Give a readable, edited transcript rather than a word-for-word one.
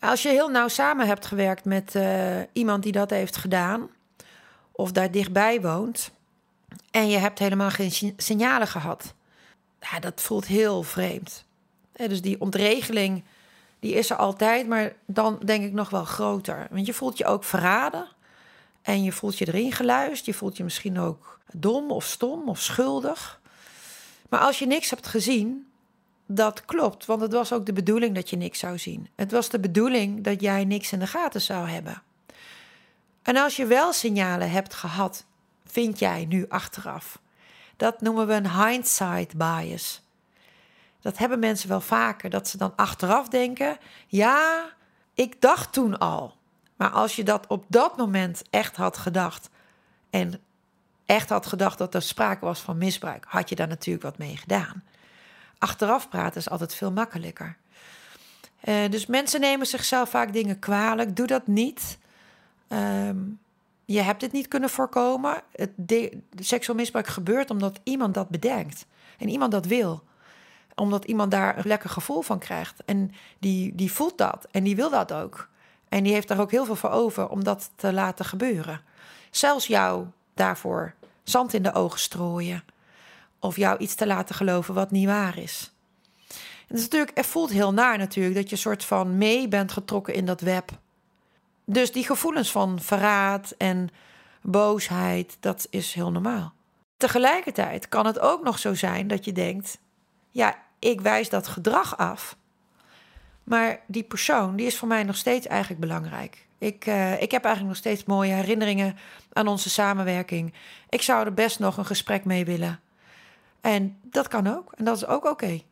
Als je heel nauw samen hebt gewerkt met iemand die dat heeft gedaan, of daar dichtbij woont, en je hebt helemaal geen signalen gehad, ja, dat voelt heel vreemd. Dus die ontregeling, die is er altijd, maar dan denk ik nog wel groter. Want je voelt je ook verraden en je voelt je erin geluisterd. Je voelt je misschien ook dom of stom of schuldig. Maar als je niks hebt gezien, dat klopt, want het was ook de bedoeling dat je niks zou zien. Het was de bedoeling dat jij niks in de gaten zou hebben. En als je wel signalen hebt gehad, vind jij nu achteraf. Dat noemen we een hindsight bias. Dat hebben mensen wel vaker, dat ze dan achteraf denken, ja, ik dacht toen al. Maar als je dat op dat moment echt had gedacht en echt had gedacht dat er sprake was van misbruik, had je daar natuurlijk wat mee gedaan. Achteraf praten is altijd veel makkelijker. Dus mensen nemen zichzelf vaak dingen kwalijk. Doe dat niet. Je hebt dit niet kunnen voorkomen. Seksueel misbruik gebeurt omdat iemand dat bedenkt. En iemand dat wil. Omdat iemand daar een lekker gevoel van krijgt. En die voelt dat. En die wil dat ook. En die heeft daar ook heel veel voor over om dat te laten gebeuren. Zelfs jou daarvoor zand in de ogen strooien. Of jou iets te laten geloven wat niet waar is. En het voelt heel naar natuurlijk dat je soort van mee bent getrokken in dat web. Dus die gevoelens van verraad en boosheid, dat is heel normaal. Tegelijkertijd kan het ook nog zo zijn dat je denkt, ja, ik wijs dat gedrag af. Maar die persoon, die is voor mij nog steeds eigenlijk belangrijk. Ik heb eigenlijk nog steeds mooie herinneringen aan onze samenwerking. Ik zou er best nog een gesprek mee willen. En dat kan ook. En dat is ook oké.